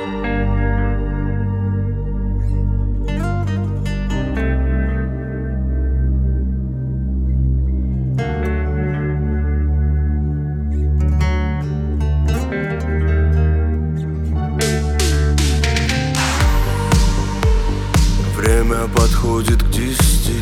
Время подходит к 10.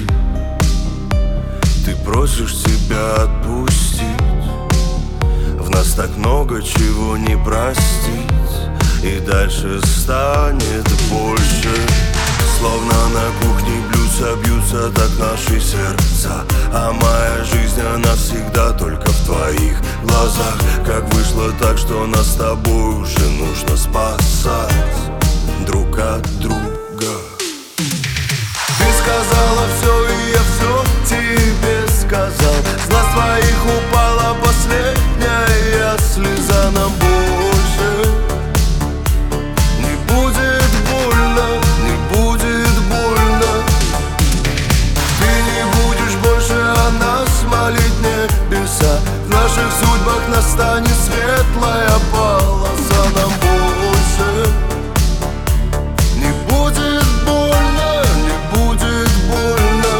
Ты просишь себя отпустить. В нас так много чего не простить, и дальше станет больше. Словно на кухне бьются так наши сердца. А моя жизнь, она всегда только в твоих глазах. Как вышло так, что нас с тобой уже нужно спасать друг от друга. Ты сказала все, и я все тебе сказал. С глаз твоих упала последняя слеза. Нам больше не будет больно, не будет больно. Ты не будешь больше о нас молить небеса. В наших судьбах настанет светлая полоса. Нам больше не будет больно, не будет больно.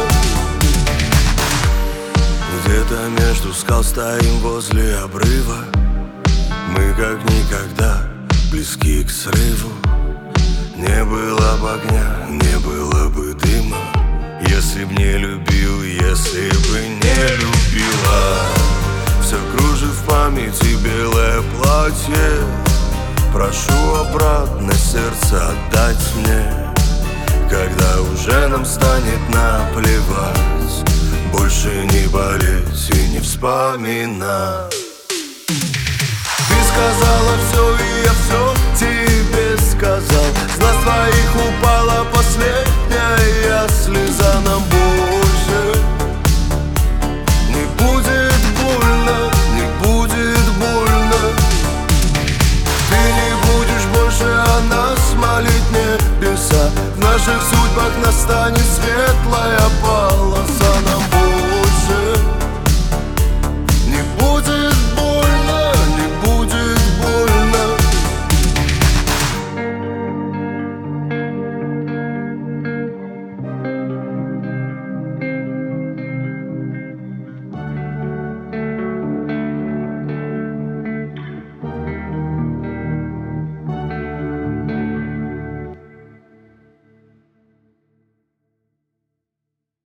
Где-то между скал стоим возле обрыва. Мы как никогда близки к срыву. Не было бы огня, не было бы дыма, если б не любил, если бы не любила. Все кружит в памяти белое платье. Прошу обратно сердце отдать мне, когда уже нам станет наплевать. Больше не болеть и не вспоминать. Ты сказала все.